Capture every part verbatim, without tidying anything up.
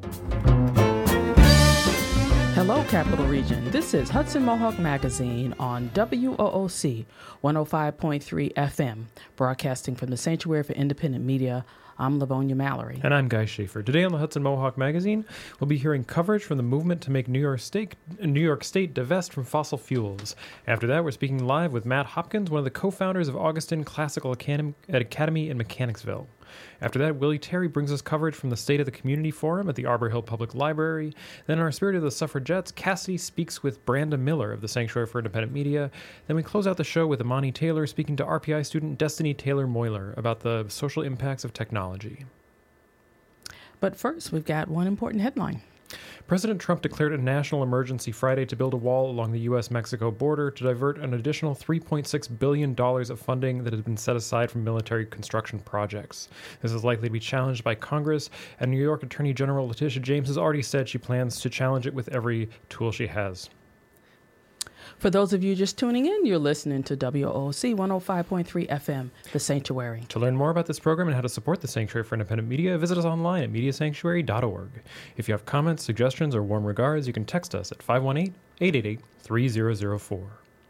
Hello, Capital Region. This is Hudson Mohawk Magazine on W O O C one oh five point three F M, broadcasting from the Sanctuary for Independent Media. I'm Livonia Mallory. And I'm Guy Schaefer. Today on the Hudson Mohawk Magazine, we'll be hearing coverage from the movement to make New York State, New York State divest from fossil fuels. After that, we're speaking live with Matt Hopkins, one of the co-founders of Augustin Classical Academy, Academy in Mechanicsville. After that, Willie Terry brings us coverage from the State of the Community Forum at the Arbor Hill Public Library. Then in our Spirit of the Suffragettes, Cassidy speaks with Branda Miller of the Sanctuary for Independent Media. Then we close out the show with Imani Taylor speaking to R P I student Destiny Taylor-Moyler about the social impacts of technology. But first, we've got one important headline. President Trump declared a national emergency Friday to build a wall along the U S Mexico border to divert an additional three point six billion dollars of funding that had been set aside from military construction projects. This is likely to be challenged by Congress, and New York Attorney General Letitia James has already said she plans to challenge it with every tool she has. For those of you just tuning in, you're listening to W O O C one oh five point three F M, The Sanctuary. To learn more about this program and how to support the Sanctuary for Independent Media, visit us online at media sanctuary dot org. If you have comments, suggestions, or warm regards, you can text us at five one eight, eight eight eight, three zero zero four.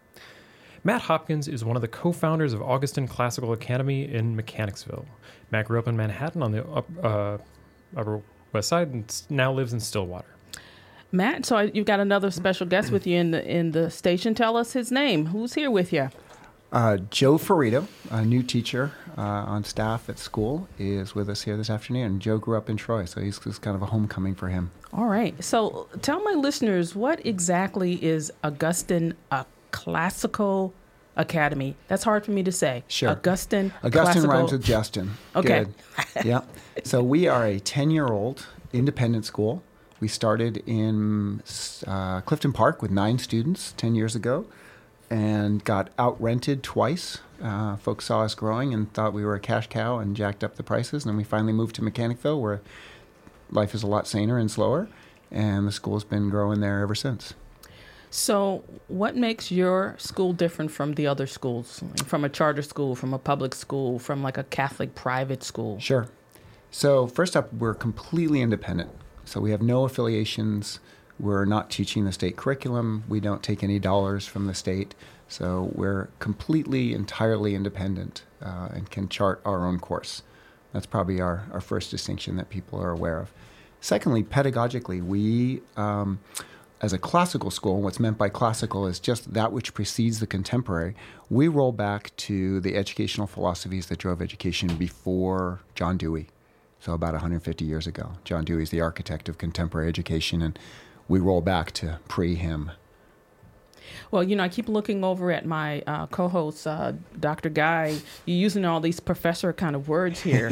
Matt Hopkins is one of the co-founders of Augustin Classical Academy in Mechanicsville. Matt grew up in Manhattan on the up, uh, Upper West Side and now lives in Stillwater. Matt, so you've got another special guest with you in the in the station. Tell us his name. Who's here with you? Uh, Joe Ferrito, a new teacher uh, on staff at school, is with us here this afternoon. And Joe grew up in Troy, so he's, it's kind of a homecoming for him. All right. So tell my listeners, what exactly is Augustin a Classical Academy? That's hard for me to say. Sure. Augustin Augustin Classical... rhymes with Justin. Okay. Good. Yeah. So we are a ten-year-old independent school. We started in uh, Clifton Park with nine students ten years ago and got out-rented twice. Uh, folks saw us growing and thought we were a cash cow and jacked up the prices. And then we finally moved to Mechanicsville, where life is a lot saner and slower, and the school's been growing there ever since. So what makes your school different from the other schools, from a charter school, from a public school, from like a Catholic private school? Sure. So first up, we're completely independent. So we have no affiliations. We're not teaching the state curriculum. We don't take any dollars from the state. So we're completely, entirely independent uh, and can chart our own course. That's probably our, our first distinction that people are aware of. Secondly, pedagogically, we, um, as a classical school, what's meant by classical is just that which precedes the contemporary. We roll back to the educational philosophies that drove education before John Dewey. So about one hundred fifty years ago. John Dewey is the architect of contemporary education, and we roll back to pre-him. Well, you know, I keep looking over at my uh, co-host, uh, Doctor Guy. You're using all these professor kind of words here.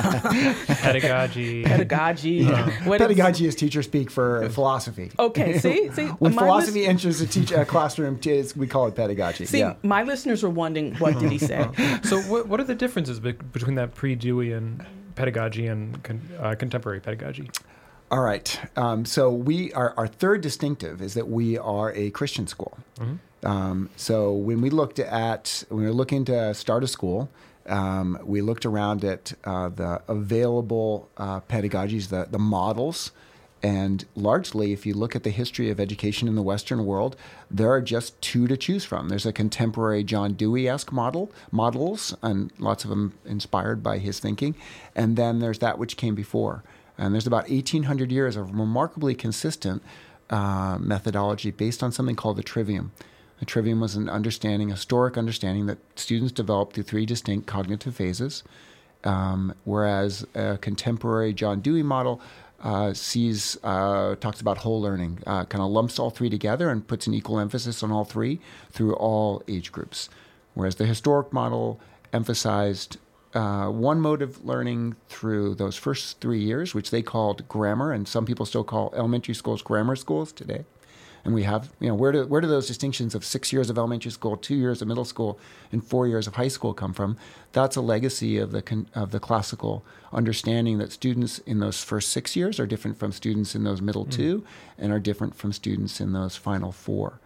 Pedagogy. Pedagogy. Uh, what Pedagogy is, is teacher speak for philosophy. Okay, see? see when philosophy lis- enters a, teach- a classroom, we call it pedagogy. See, yeah. my listeners are wondering, what did he say? So what, what are the differences be- between that pre-Dewey and pedagogy and con- uh, contemporary pedagogy? All right. Um, so we our, our third distinctive is that we are a Christian school. Mm-hmm. Um, so when we looked at, when we were looking to start a school, um, we looked around at uh, the available uh, pedagogies, the, the models. And largely, if you look at the history of education in the Western world, there are just two to choose from. There's a contemporary John Dewey-esque model, models, and lots of them inspired by his thinking. And then there's that which came before. And there's about eighteen hundred years of remarkably consistent uh, methodology based on something called the trivium. The trivium was an understanding, a historic understanding that students developed through three distinct cognitive phases, um, whereas a contemporary John Dewey model Uh, sees, uh, talks about whole learning, uh, kind of lumps all three together and puts an equal emphasis on all three through all age groups. Whereas the historic model emphasized uh, one mode of learning through those first three years, which they called grammar, and some people still call elementary schools grammar schools today. And we have, you know, where do where do those distinctions of six years of elementary school, two years of middle school, and four years of high school come from? That's a legacy of the con, of the classical understanding that students in those first six years are different from students in those middle mm. two, and are different from students in those final four.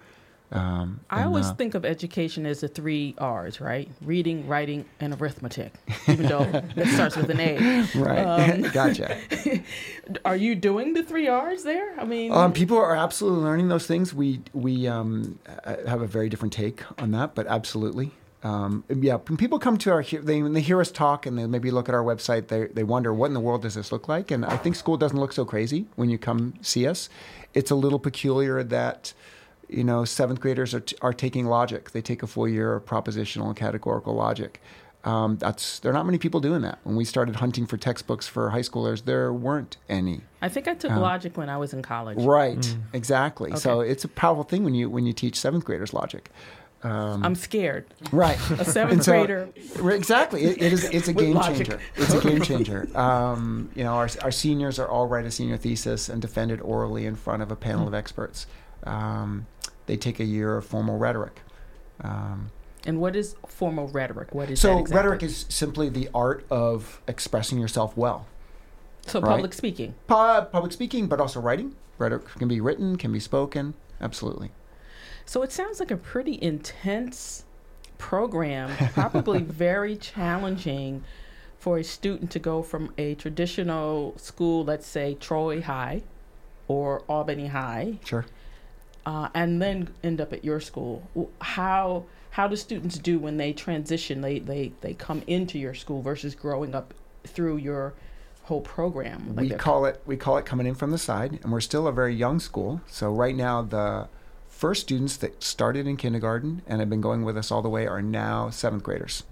Um, I and, always uh, think of education as the three R's, right? Reading, writing, and arithmetic, even though it starts with an A. Right. Um, Gotcha. Are you doing the three R's there? I mean, Um, people are absolutely learning those things. We we um, uh, have a very different take on that, but absolutely. Um, yeah, when people come to our, they, when they hear us talk and they maybe look at our website, they, they wonder, what in the world does this look like? And I think school doesn't look so crazy when you come see us. It's a little peculiar that, you know, seventh graders are, t- are taking logic. They take a full year of propositional and categorical logic. Um, that's there are not many people doing that. When we started hunting for textbooks for high schoolers, there weren't any. I think I took Um, logic when I was in college. Right, Mm. exactly. So Okay. it's a powerful thing when you when you teach seventh graders logic. Um, I'm scared. right, A seventh And so- grader. Exactly, it, it is. It's a With game logic. changer. It's a game changer. Um, you know, our our seniors are all write a senior thesis and defend it orally in front of a panel of experts. Um, they take a year of formal rhetoric. Um, And what is formal rhetoric? What is so that exactly? rhetoric is simply the art of expressing yourself well. So right. public speaking. Pu- public speaking, but also writing. Rhetoric can be written, can be spoken. Absolutely. So it sounds like a pretty intense program, probably very challenging for a student to go from a traditional school, let's say Troy High or Albany High, Sure. uh, and then end up at your school. How how do students do when they transition? They they they come into your school versus growing up through your whole program. Like we they're- call it we call it coming in from the side, and we're still a very young school. So right now, the first students that started in kindergarten and have been going with us all the way are now seventh graders.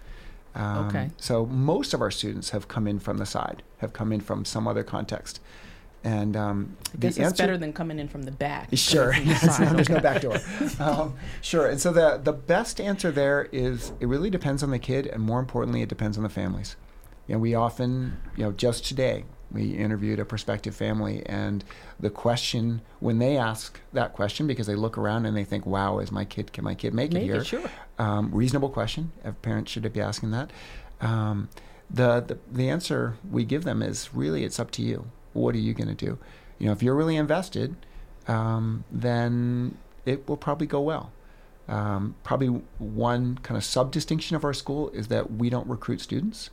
Um, Okay. So most of our students have come in from the side, have come in from some other context, and um, I guess the it's answer, better than coming in from the back. Sure. Coming from the Yes, side, no, there's no okay. back door. Um, sure. And so the the best answer there is it really depends on the kid, and more importantly, it depends on the families. You know, we often, you know, just today we interviewed a prospective family, and the question when they ask that question, because they look around and they think, "Wow, is my kid? Can my kid make, Make it here?" it, sure. Um, reasonable question. A parent should be asking that. Um, the, the the answer we give them is really it's up to you. What are you going to do? You know, if you're really invested, um, then it will probably go well. Um, probably one kind of sub distinction of our school is that we don't recruit students;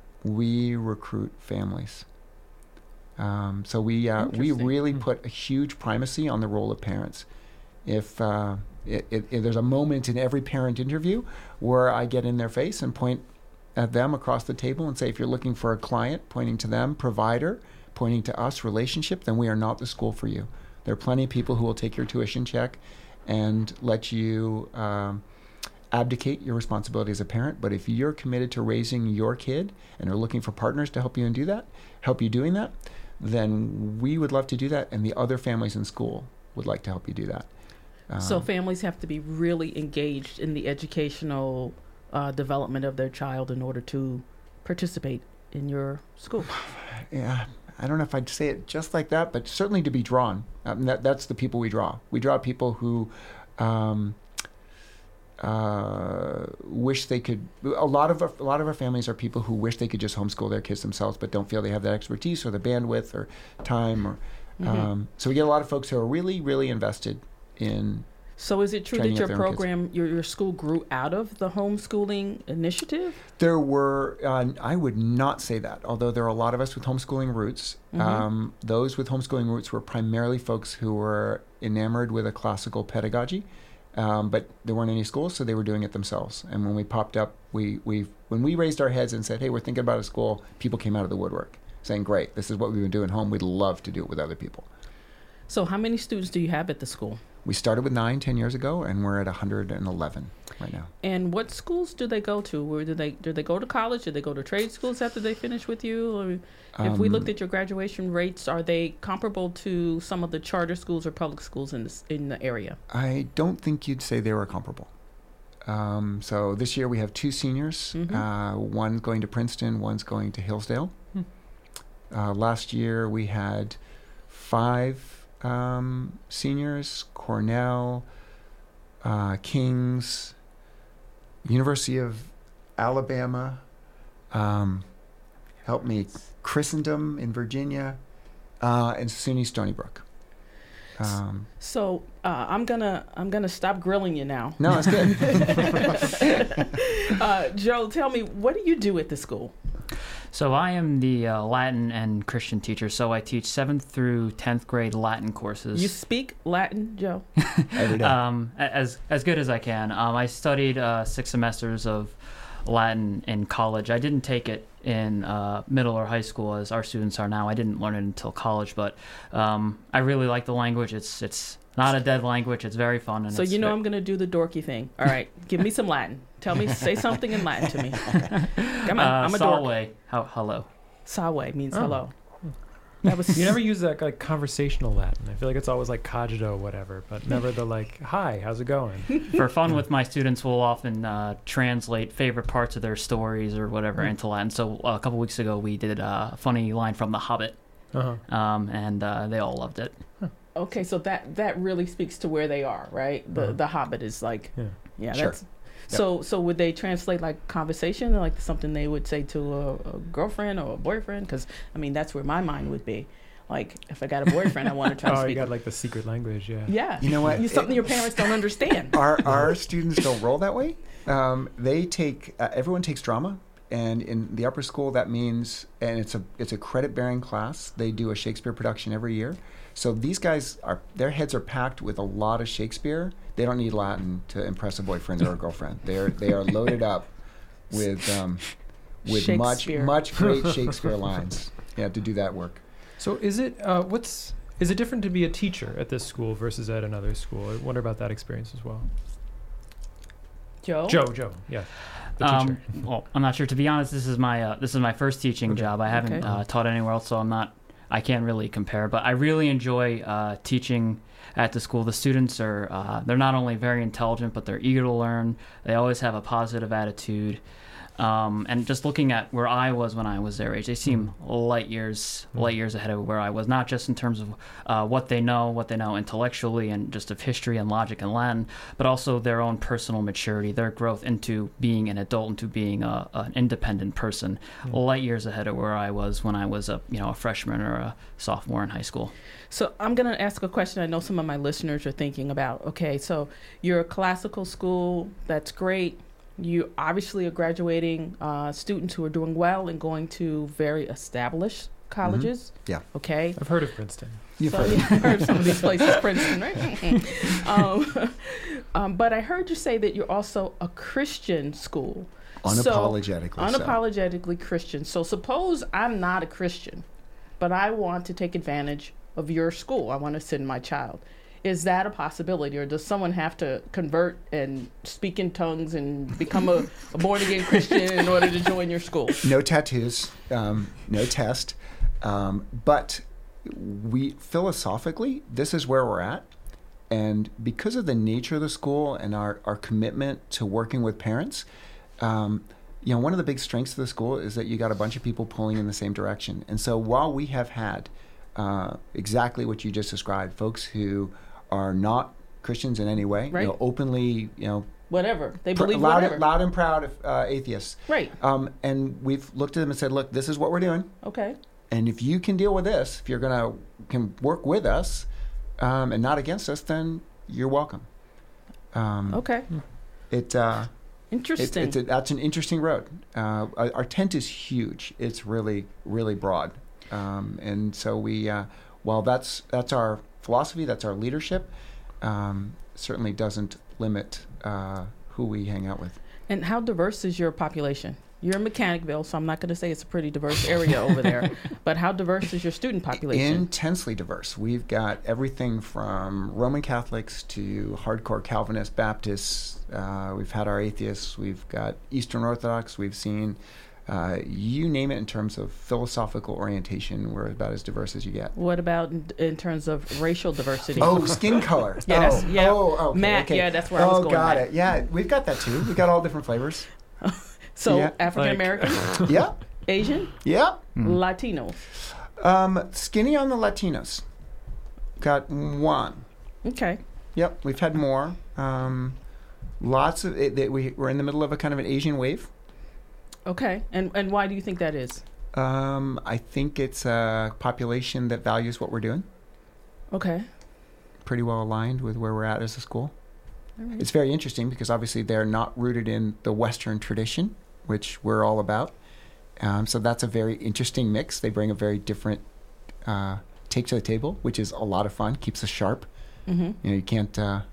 we recruit families. Um, so we uh, we Interesting. really Hmm. put a huge primacy on the role of parents. If uh, it, it, it, there's a moment in every parent interview where I get in their face and point at them across the table and say, if you're looking for a client, pointing to them, provider, pointing to us, relationship, then we are not the school for you. There are plenty of people who will take your tuition check and let you um, abdicate your responsibility as a parent. But if you're committed to raising your kid and are looking for partners to help you and do that, help you doing that, then we would love to do that, and the other families in school would like to help you do that. So Um, families have to be really engaged in the educational uh, development of their child in order to participate in your school. yeah, I don't know if I'd say it just like that, but certainly to be drawn. Um, that, that's the people we draw. We draw people who um, uh, wish they could. A lot of our, a lot of our families are people who wish they could just homeschool their kids themselves, but don't feel they have that expertise or the bandwidth or time. Or Mhm. um, so we get a lot of folks who are really, really invested in. So is it true training that up your their own kids. program, your, your school grew out of the homeschooling initiative? There were, uh, I would not say that, although there are a lot of us with homeschooling roots. Mhm. Um, those with homeschooling roots were primarily folks who were enamored with a classical pedagogy, um, but there weren't any schools, so they were doing it themselves. And when we popped up, we, we when we raised our heads and said, hey, we're thinking about a school, people came out of the woodwork saying, great, this is what we've been doing at home. We'd love to do it with other people. So how many students do you have at the school? We started with nine, ten years ago, and we're at one hundred eleven right now. And what schools do they go to? Where do they do they go to college? Do they go to trade schools after they finish with you? Or if we Um, looked at your graduation rates, are they comparable to some of the charter schools or public schools in this, in the area? I don't think you'd say they were comparable. Um, so this year we have two seniors. Mhm. Uh, one's going to Princeton, one's going to Hillsdale. Hmm. Uh, last year we had five um, seniors: Cornell, uh, King's, University of Alabama. Um, help me, Christendom in Virginia, uh, and SUNY Stony Brook. Um, So uh, I'm gonna I'm gonna stop grilling you now. no, that's good. uh, Joe, tell me, what do you do at the school? So I am the uh, Latin and Christian teacher. So I teach seventh through tenth grade Latin courses. You speak Latin, Joe? Every day. um, a- as as good as I can. Um, I studied uh, six semesters of Latin in college. I didn't take it in uh, middle or high school as our students are now. I didn't learn it until college, but um, I really like the language. It's it's not a dead language. It's very fun. And So it's you know ve- I'm going to do the dorky thing. All right, give me some Latin. Tell me, say something in Latin to me. Come on, uh, I'm a dork. Salve. How, hello. Salve means Oh. hello. That was You never use that like conversational Latin. I feel like it's always like cogito, whatever, but never the like, hi, how's it going? For fun with my students, we'll often uh, translate favorite parts of their stories or whatever into Latin. So uh, a couple weeks ago, we did a funny line from The Hobbit, Uh-huh. um, and uh, they all loved it. Okay, so that that really speaks to where they are, right? The Uh-huh. the Hobbit is like, Yeah. yeah, Sure. that's. So so would they translate like conversation, like something they would say to a, a girlfriend or a boyfriend? Because I mean, that's where my mind would be. Like, if I got a boyfriend, I want to try to Oh, speak. you got like the secret language, yeah. Yeah, You know what? You something your parents don't understand. our our students don't roll that way. Um, they take uh, everyone takes drama, and in the upper school that means, and it's a it's a credit bearing class. They do a Shakespeare production every year. So these guys are their heads are packed with a lot of Shakespeare. They don't need Latin to impress a boyfriend or a girlfriend. They're they are loaded up with um, with much Shakespeare. much great Shakespeare lines. Yeah, to do that work. So is it uh, what's is it different to be a teacher at this school versus at another school? I wonder about that experience as well. Joe. Joe, Joe, yeah, the teacher. Um, well, I'm not sure. To be honest, this is my uh, this is my first teaching Okay. job. I haven't Okay. uh, taught anywhere else, so I'm not. I can't really compare. But I really enjoy uh, teaching at the school. The students are uh, they're not only very intelligent, but they're eager to learn. They always have a positive attitude. Um, and just looking at where I was when I was their age, they seem light years, Mm. light years ahead of where I was. Not just in terms of uh, what they know, what they know intellectually, and just of history and logic and Latin, but also their own personal maturity, their growth into being an adult, into being a, an independent person. Mm. Light years ahead of where I was when I was a you know a freshman or a sophomore in high school. So I'm going to ask a question I know some of my listeners are thinking about. Okay, so you're a classical school. That's great. You obviously are graduating uh, students who are doing well and going to very established colleges. Yeah. Okay. I've heard of Princeton. You've So, heard yeah, it. I've heard some of these places, Princeton, right? um, um, but I heard you say that you're also a Christian school. Unapologetically So, so. unapologetically Christian. So suppose I'm not a Christian, but I want to take advantage of your school. I want to send my child. Is that a possibility, or does someone have to convert and speak in tongues and become a, a born-again Christian in order to join your school? No tattoos, um, no test. Um, but we philosophically, this is where we're at. And because of the nature of the school and our, our commitment to working with parents, um, you know, one of the big strengths of the school is that you got a bunch of people pulling in the same direction. And so while we have had uh, exactly what you just described, folks who are not Christians in any way, Right. you know, openly, you know, Whatever. They pr- believe loud, whatever. loud and proud uh, atheists. Right. Um, and we've looked at them and said, look, this is what we're doing. Okay. And if you can deal with this, if you're going to can work with us um, and not against us, then you're welcome. Um, Okay. It, uh, it, Interesting. it's a, that's an interesting road. Uh, our, our tent is huge. It's really, really broad. Um, and so we, uh, while that's that's our philosophy, that's our leadership, um, certainly doesn't limit uh, who we hang out with. And how diverse is your population? You're in Mechanicville, so I'm not going to say it's a pretty diverse area over there. But how diverse is your student population? Intensely diverse. We've got everything from Roman Catholics to hardcore Calvinist Baptists. Uh, we've had our atheists. We've got Eastern Orthodox. We've seen uh, you name it in terms of philosophical orientation. We're about as diverse as you get. What about in, in terms of racial diversity? Oh, skin color. Yeah, oh, that's- yeah. Oh, okay, Matt, okay. yeah, that's where I was oh, going got with it. Yeah, we've got that too. We've got all different flavors. So Yeah. African American, Yeah, Asian, yeah. Latino. Um, skinny on the Latinos. Got one. Okay. Yep, we've had more. Um, lots of it, it, we, we're in the middle of a kind of an Asian wave. Okay. And and why do you think that is? Um, I think it's a population that values what we're doing. Okay. pretty well aligned with where we're at as a school. All right. It's very interesting because obviously they're not rooted in the Western tradition, which we're all about. Um, so that's a very interesting mix. They bring a very different uh, take to the table, which is a lot of fun, keeps us sharp. Mm-hmm. You know, you can't, uh,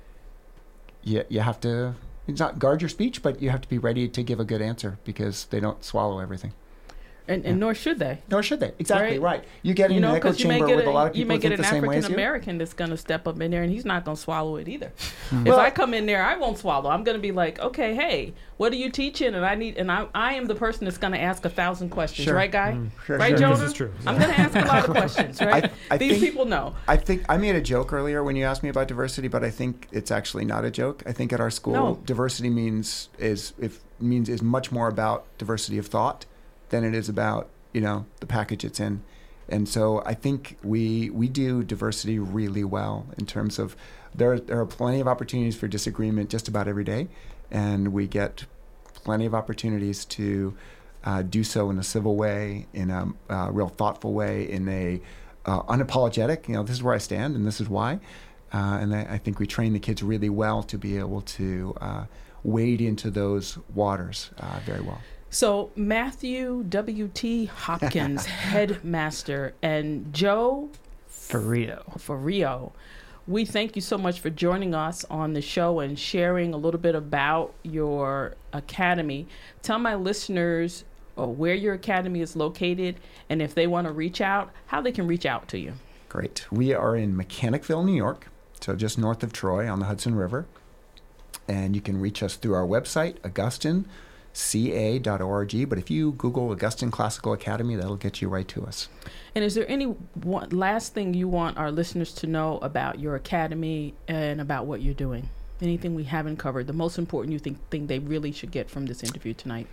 you, you have to, it's not guard your speech, but you have to be ready to give a good answer because they don't swallow everything. And, and nor should they. Nor should they. Exactly Right. right. You get in You know, an echo because you may chamber get with a lot of you people may who get think an the same way as African you. American that's going to step up in there, and he's not going to swallow it either. Mm. If Well- I come in there, I won't swallow. I'm going to be like, okay, hey, what are you teaching? And I need, and I, I am the person that's going to ask a thousand questions, Sure. right, guy? Sure, right, sure. Jonah? This is true. I'm going to ask a lot of questions, right? I- I These think- people know. I think I made a joke earlier when you asked me about diversity, but I think it's actually not a joke. I think at our school, No. diversity means is if means is much more about diversity of thought than it is about, you know, the package it's in. And so I think we we do diversity really well in terms of there there are plenty of opportunities for disagreement just about every day, and we get plenty of opportunities to uh, do so in a civil way, in a uh, real thoughtful way, in a uh, unapologetic. You know, this is where I stand, and this is why. Uh, and I, I think we train the kids really well to be able to uh, wade into those waters uh, very well. So Matthew W T Hopkins, headmaster, and Joe Ferrio. Ferrio, we thank you so much for joining us on the show and sharing a little bit about your academy. Tell my listeners uh, where your academy is located, and if they want to reach out, how they can reach out to you. Great. We are in Mechanicville, New York, so just north of Troy on the Hudson River. And you can reach us through our website, Augustine C A dot org. But if you Google Augustine Classical Academy, that'll get you right to us. And is there any one, last thing you want our listeners to know about your academy and about what you're doing? Anything we haven't covered? The most important you think thing they really should get from this interview tonight?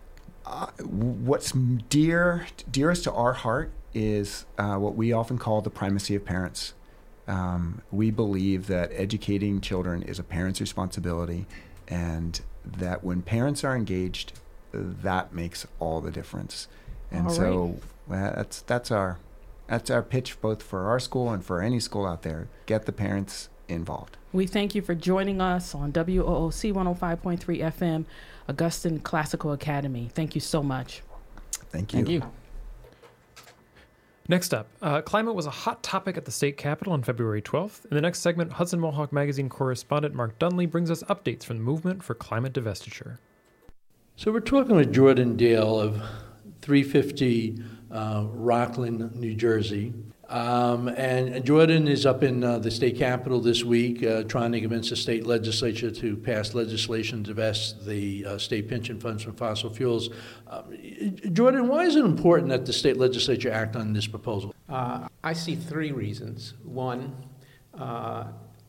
Uh, what's dear dearest to our heart is uh, what we often call the primacy of parents. Um, we believe that educating children is a parent's responsibility, and that when parents are engaged, that makes all the difference. And All so uh, that's that's our that's our pitch both for our school and for any school out there. Get the parents involved. We thank you for joining us on W O O C one oh five point three F M, Augustine Classical Academy. Thank you so much. Thank you. Thank you. Next up, uh, climate was a hot topic at the state capitol on February twelfth. In the next segment, Hudson Mohawk Magazine correspondent Mark Dunley brings us updates from the movement for climate divestiture. So we're talking with Jordan Dale of three fifty uh, Rockland, New Jersey. Um, and Jordan is up in uh, the state capitol this week uh, trying to convince the state legislature to pass legislation to divest the uh, state pension funds from fossil fuels. Uh, Jordan, why is it important that the state legislature act on this proposal? Uh, I see three reasons. One, uh,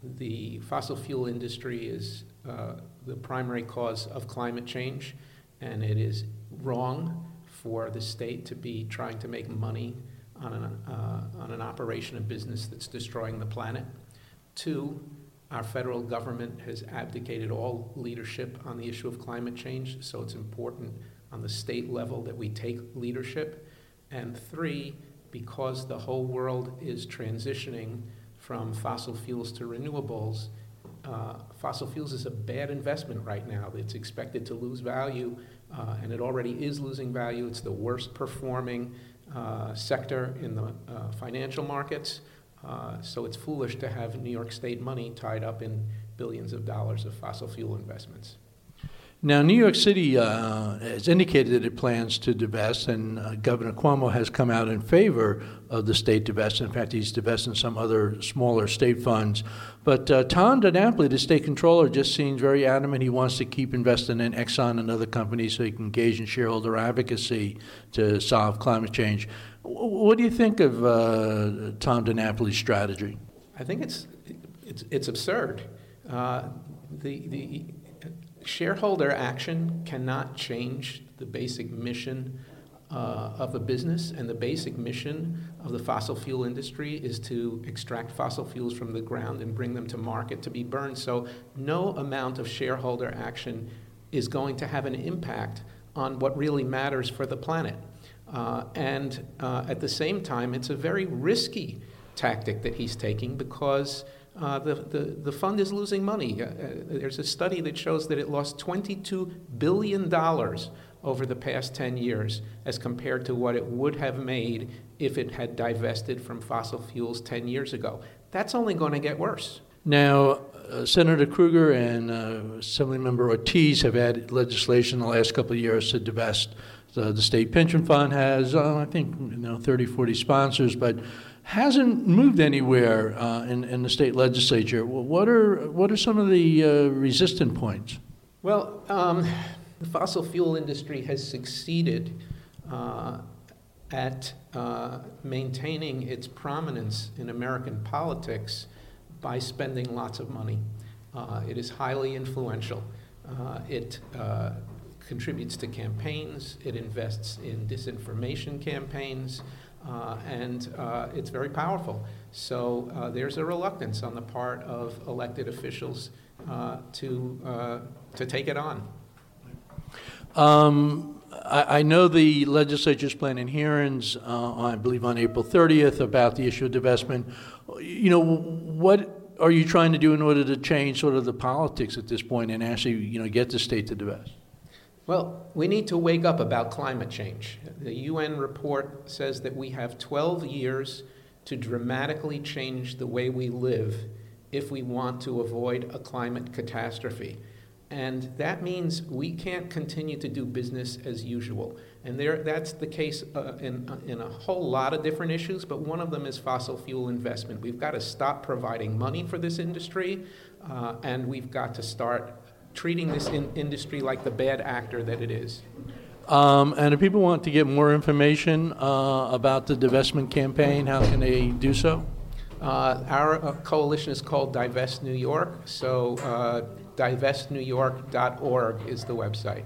the fossil fuel industry is uh, the primary cause of climate change, and it is wrong for the state to be trying to make money on an, uh, on an operation of business that's destroying the planet. Two, our federal government has abdicated all leadership on the issue of climate change, so it's important on the state level that we take leadership. And three, because the whole world is transitioning from fossil fuels to renewables, uh, fossil fuels is a bad investment right now. It's expected to lose value, uh, and it already is losing value. It's the worst performing uh, sector in the uh, financial markets. Uh, so it's foolish to have New York State money tied up in billions of dollars of fossil fuel investments. Now, New York City uh, has indicated that it plans to divest, and uh, Governor Cuomo has come out in favor of the state divest. In fact, he's divesting some other smaller state funds. But uh, Tom DiNapoli, the state controller, just seems very adamant. He wants to keep investing in Exxon and other companies so he can engage in shareholder advocacy to solve climate change. W- what do you think of uh, Tom DiNapoli's strategy? I think it's it's it's absurd. Uh, the the shareholder action cannot change the basic mission uh, of a business, and the basic mission of the fossil fuel industry is to extract fossil fuels from the ground and bring them to market to be burned. So no amount of shareholder action is going to have an impact on what really matters for the planet. Uh, and uh, at the same time, it's a very risky tactic that he's taking, because uh, the, the, the fund is losing money. Uh, uh, there's a study that shows that it lost twenty-two billion dollars over the past ten years as compared to what it would have made if it had divested from fossil fuels ten years ago. That's only going to get worse. Now, uh, Senator Kruger and uh, Assemblymember Ortiz have added legislation in the last couple of years to divest. The, the state pension fund has, uh, I think, you know, thirty, forty sponsors, but hasn't moved anywhere uh, in, in the state legislature. What are, what are some of the uh, resistant points? Well, um, the fossil fuel industry has succeeded uh, at uh, maintaining its prominence in American politics by spending lots of money. Uh, it is highly influential. Uh, it uh, contributes to campaigns, it invests in disinformation campaigns, uh, and uh, it's very powerful. So uh, there's a reluctance on the part of elected officials uh, to, uh, to take it on. Um, I, I know the legislature's planning hearings, uh, on, I believe on April thirtieth, about the issue of divestment. You know, what are you trying to do in order to change sort of the politics at this point and actually, you know, get the state to divest? Well, we need to wake up about climate change. The U N report says that we have twelve years to dramatically change the way we live if we want to avoid a climate catastrophe. And that means we can't continue to do business as usual. And there, that's the case uh, in, in a whole lot of different issues, but one of them is fossil fuel investment. We've got to stop providing money for this industry, uh, and we've got to start treating this in industry like the bad actor that it is. Um, and if people want to get more information uh, about the divestment campaign, how can they do so? Uh, our uh, coalition is called Divest New York, so uh, divest new york dot org is the website.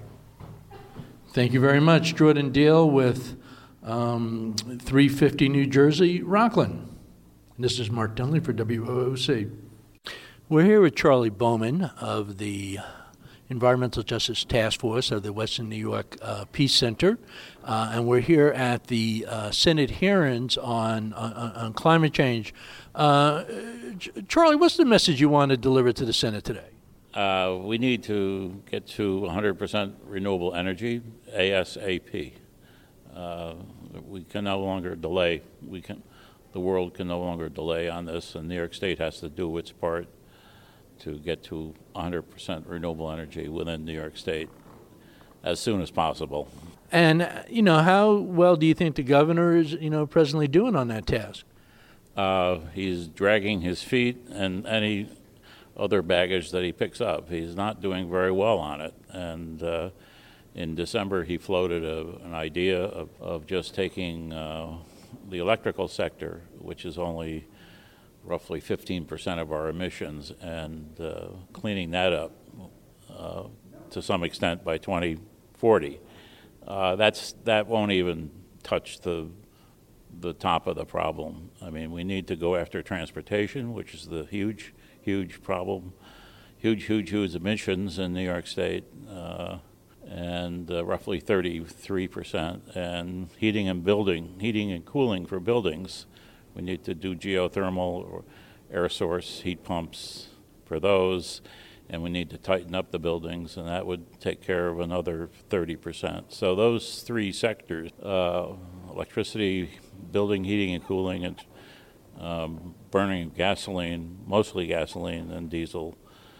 Thank you very much. Jordan Dale with um, three fifty New Jersey, Rockland. And this is Mark Dunley for W O O C. We're here with Charlie Bowman of the Environmental Justice Task Force of the Western New York uh, Peace Center, uh, and we're here at the uh, Senate hearings on, on, on climate change. Uh, Charlie, what's the message you want to deliver to the Senate today? Uh, we need to get to one hundred percent renewable energy ASAP. Uh, we can no longer delay. We can, the world can no longer delay on this, and New York State has to do its part to get to one hundred percent renewable energy within New York State as soon as possible. And, you know, how well do you think the governor is, you know, presently doing on that task? Uh, he's dragging his feet and any other baggage that he picks up. He's not doing very well on it. And uh, in December, he floated a, an idea of, of just taking uh, the electrical sector, which is only roughly fifteen percent of our emissions, and uh, cleaning that up uh, to some extent by twenty forty. Uh, that's that won't even touch the the top of the problem. I mean, we need to go after transportation, which is the huge, huge problem, huge, huge, huge emissions in New York State, uh, and uh, roughly thirty-three percent, and heating and building, heating and cooling for buildings. We need to do geothermal or air source heat pumps for those, and we need to tighten up the buildings, and that would take care of another thirty percent. So those three sectors, uh, electricity, building, heating and cooling, and um, burning gasoline, mostly gasoline and diesel,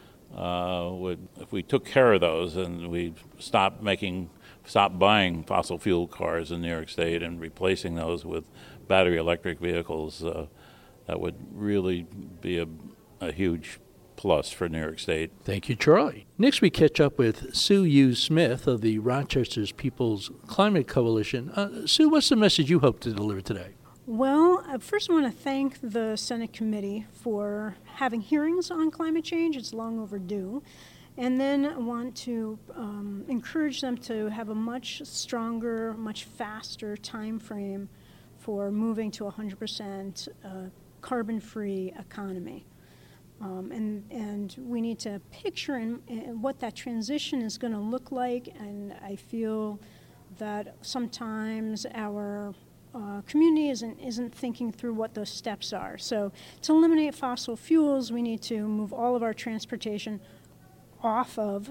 uh, would, if we took care of those and we stopped making, stopped buying fossil fuel cars in New York State and replacing those with battery electric vehicles, uh, that would really be a, a huge plus for New York State. Thank you, Charlie. Next, we catch up with Sue Hughes Smith of the Rochester's People's Climate Coalition. Uh, Sue, what's the message you hope to deliver today? Well, uh, first I want to thank the Senate committee for having hearings on climate change. It's long overdue. And then I want to um, encourage them to have a much stronger, much faster time frame for moving to a one hundred percent uh, carbon-free economy. Um, and, and we need to picture in, in what that transition is going to look like, and I feel that sometimes our uh, community isn't, isn't thinking through what those steps are. So to eliminate fossil fuels, we need to move all of our transportation off of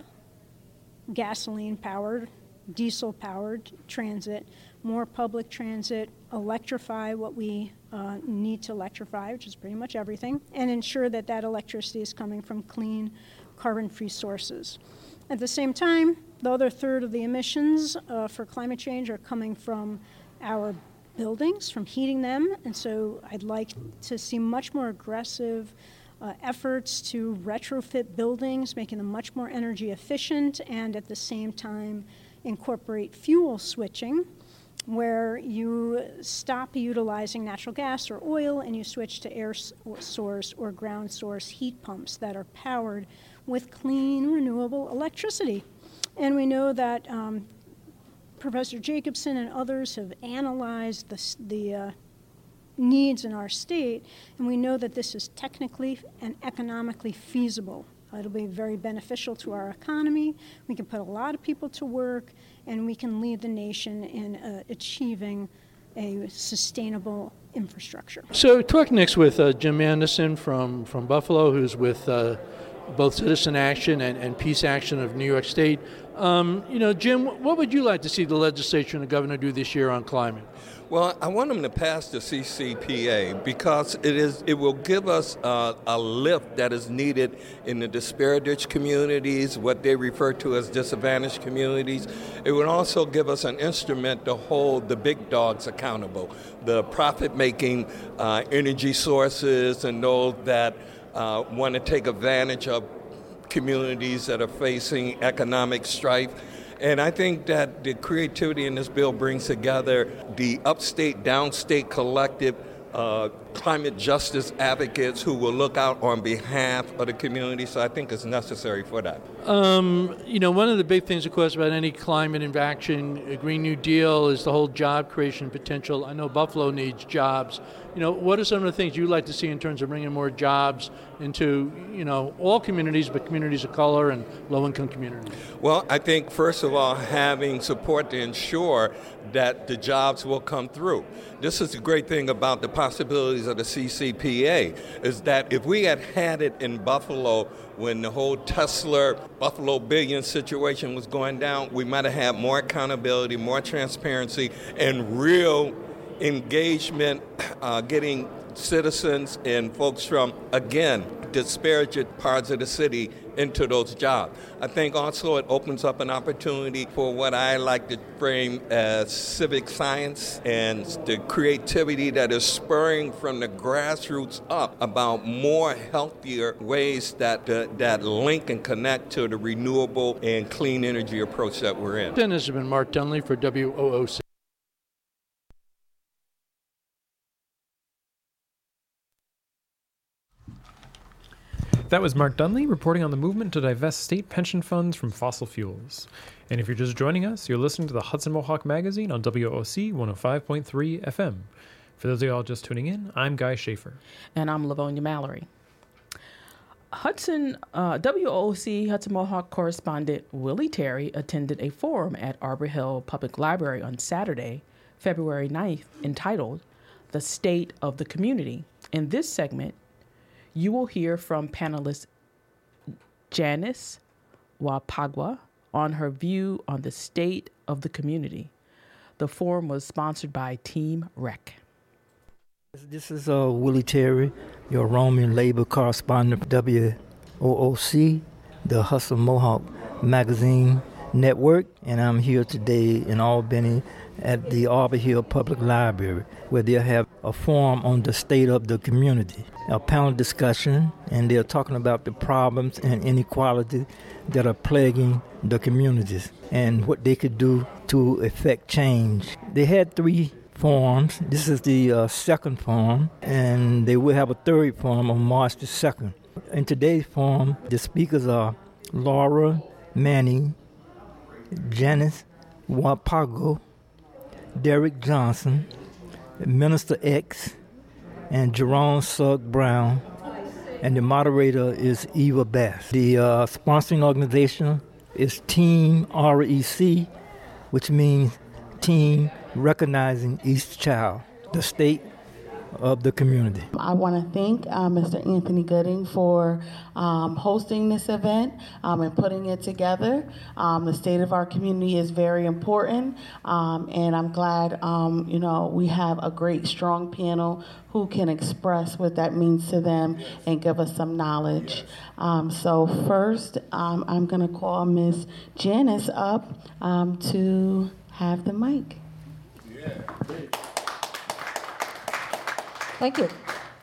gasoline-powered, diesel-powered transit, more public transit, electrify what we uh, need to electrify, which is pretty much everything, and ensure that that electricity is coming from clean, carbon-free sources. At the same time, the other third of the emissions uh, for climate change are coming from our buildings, from heating them, and so I'd like to see much more aggressive uh, efforts to retrofit buildings, making them much more energy efficient, and at the same time incorporate fuel switching, where you stop utilizing natural gas or oil and you switch to air source or ground source heat pumps that are powered with clean, renewable electricity. And we know that um, Professor Jacobson and others have analyzed the, the uh, needs in our state, and we know that this is technically and economically feasible. It'll be very beneficial to our economy. We can put a lot of people to work, and we can lead the nation in uh, achieving a sustainable infrastructure. So talk next with uh, Jim Anderson from, from Buffalo, who's with uh, both Citizen Action and, and Peace Action of New York State. Um, you know, Jim, what would you like to see the legislature and the governor do this year on climate? Well, I want them to pass the C C P A because it is it will give us uh, a lift that is needed in the disparaged communities, what they refer to as disadvantaged communities. It would also give us an instrument to hold the big dogs accountable, the profit-making uh, energy sources and those that uh, want to take advantage of communities that are facing economic strife. And I think that the creativity in this bill brings together the upstate, downstate collective uh, climate justice advocates who will look out on behalf of the community. So I think it's necessary for that. Um, you know, one of the big things, of course, about any climate action, a Green New Deal, is the whole job creation potential. I know Buffalo needs jobs. You know, what are some of the things you'd like to see in terms of bringing more jobs into, you know, all communities, but communities of color and low-income communities? Well, I think, first of all, having support to ensure that the jobs will come through. This is the great thing about the possibilities of the C C P A, is that if we had had it in Buffalo when the whole Tesla Buffalo Billion situation was going down, we might have had more accountability, more transparency, and real engagement, uh, getting citizens and folks from, again, disparaged parts of the city into those jobs. I think also it opens up an opportunity for what I like to frame as civic science and the creativity that is spurring from the grassroots up about more healthier ways that uh, that link and connect to the renewable and clean energy approach that we're in. Then this has been Mark Dunley for W O O C. That was Mark Dunley reporting on the movement to divest state pension funds from fossil fuels. And if you're just joining us, you're listening to the Hudson Mohawk Magazine on W O O C one oh five point three F M. For those of y'all just tuning in, I'm Guy Schaefer. And I'm Livonia Mallory. Hudson, uh, W O O C Hudson Mohawk correspondent Willie Terry attended a forum at Arbor Hill Public Library on Saturday, February ninth, entitled The State of the Community. In this segment, you will hear from panelist Janice Wapagwa on her view on the state of the community. The forum was sponsored by Team Rec. This is uh, Willie Terry, your Roman labor correspondent for W O O C, the Hudson Mohawk Magazine Network, and I'm here today in Albany at the Arbor Hill Public Library, where they'll have a forum on the state of the community, a panel discussion, and they're talking about the problems and inequality that are plaguing the communities and what they could do to effect change. They had three forums. This is the uh, second forum, and they will have a third forum on March the second. In today's forum, the speakers are Laura Manning, Janice Wapago, Derek Johnson, Minister X, and Jerome Sugg Brown, and the moderator is Eva Bass. The uh, sponsoring organization is Team R E C, which means team recognizing each child, the state of the community. I want to thank uh, Mister Anthony Gooding for um, hosting this event um, and putting it together. Um, the state of our community is very important, um, and I'm glad um, you know we have a great, strong panel who can express what that means to them and give us some knowledge. Um, so first, um, I'm going to call Miz Janice up um, to have the mic. Yeah. Thank you.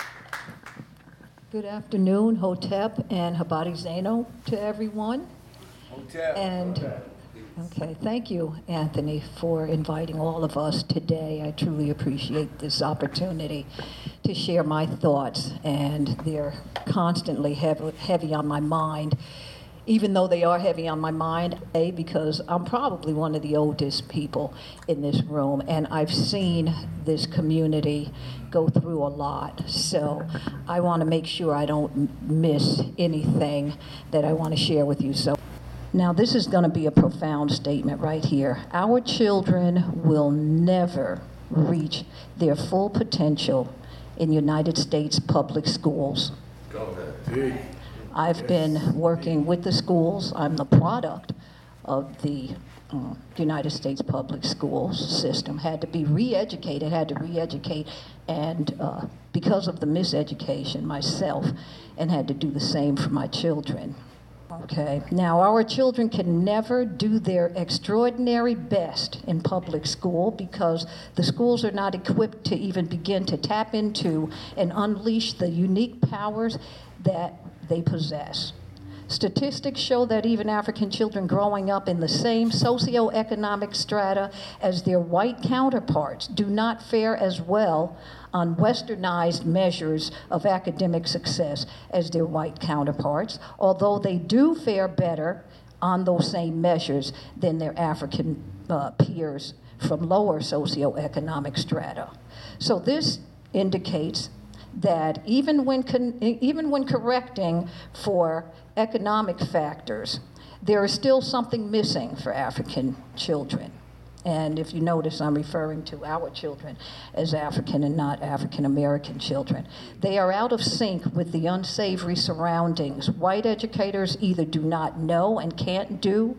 Good afternoon, Hotep and Habari Zaino to everyone. Hotep. And okay, thank you, Anthony, for inviting all of us today. I truly appreciate this opportunity to share my thoughts, and they're constantly heavy, heavy on my mind. Even though they are heavy on my mind, A, because I'm probably one of the oldest people in this room, and I've seen this community go through a lot. So I want to make sure I don't miss anything that I want to share with you. So now this is going to be a profound statement right here. Our children will never reach their full potential in United States public schools. Go ahead. I've been working with the schools. I'm the product of the uh, United States public school system. Had to be re-educated, had to re-educate, and uh, because of the miseducation myself, and had to do the same for my children. Okay, now our children can never do their extraordinary best in public school because the schools are not equipped to even begin to tap into and unleash the unique powers that they possess. Statistics show that even African children growing up in the same socioeconomic strata as their white counterparts do not fare as well on westernized measures of academic success as their white counterparts, although they do fare better on those same measures than their African uh, peers from lower socioeconomic strata. So this indicates that even when con- even when correcting for economic factors, there is still something missing for African children. And if you notice, I'm referring to our children as African and not African American children. They are out of sync with the unsavory surroundings. White educators either do not know and can't do,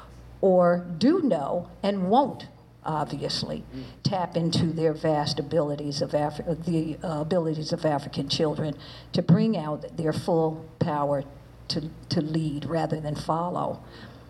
or do know and won't, obviously, tap into their vast abilities of Afri- the uh, abilities of African children to bring out their full power to, to lead rather than follow.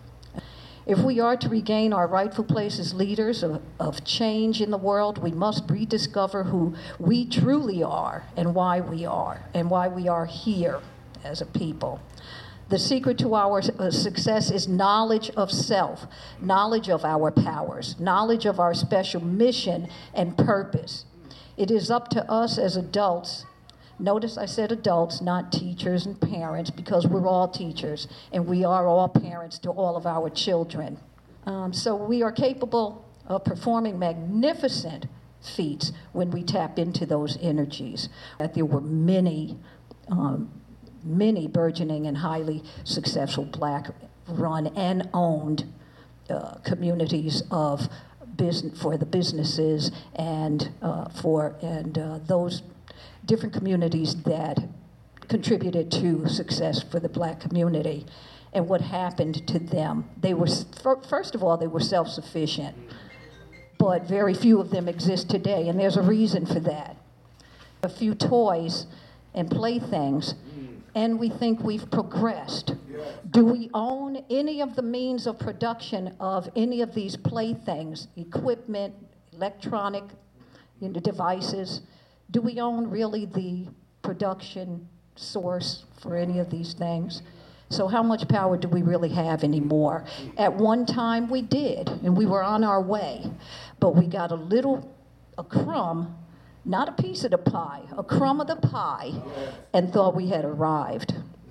If we are to regain our rightful place as leaders of, of change in the world, we must rediscover who we truly are and why we are, and why we are here as a people. The secret to our uh, success is knowledge of self, knowledge of our powers, knowledge of our special mission and purpose. It is up to us as adults. Notice I said adults, not teachers and parents, because we're all teachers and we are all parents to all of our children. Um, so we are capable of performing magnificent feats when we tap into those energies. That there were many um, many burgeoning and highly successful Black-run and owned uh, communities of business for the businesses and uh, for and uh, those different communities that contributed to success for the Black community. And what happened to them? They were first of all they were self-sufficient, but very few of them exist today, and there's a reason for that. A few toys and playthings. And we think we've progressed. Do we own any of the means of production of any of these playthings, equipment, electronic you know, devices? Do we own really the production source for any of these things? So how much power do we really have anymore? At one time we did, and we were on our way, but we got a little, a crumb, not a piece of the pie, a crumb of the pie, and thought we had arrived.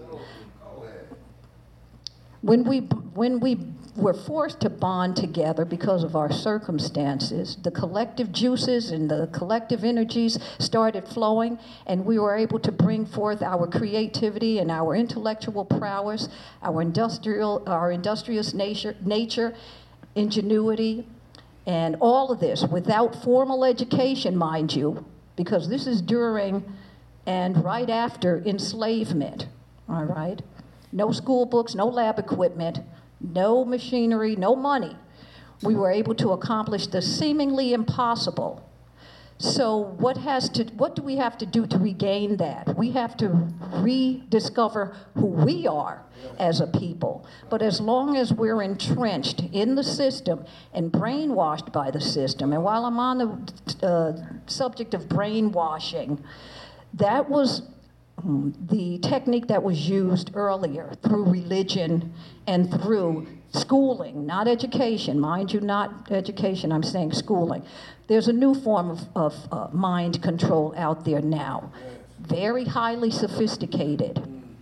When we, when we were forced to bond together because of our circumstances, the collective juices and the collective energies started flowing, and we were able to bring forth our creativity and our intellectual prowess, our industrial, our industrious nature, nature, ingenuity, And all of this without formal education, mind you, because this is during and right after enslavement, all right? No school books, no lab equipment, no machinery, no money. We were able to accomplish the seemingly impossible. So what has to, what do we have to do to regain that? We have to rediscover who we are as a people. But as long as we're entrenched in the system and brainwashed by the system, and while I'm on the uh, subject of brainwashing, that was um, the technique that was used earlier through religion and through schooling, not education. Mind you, not education, I'm saying schooling. There's a new form of, of uh, mind control out there now, very highly sophisticated.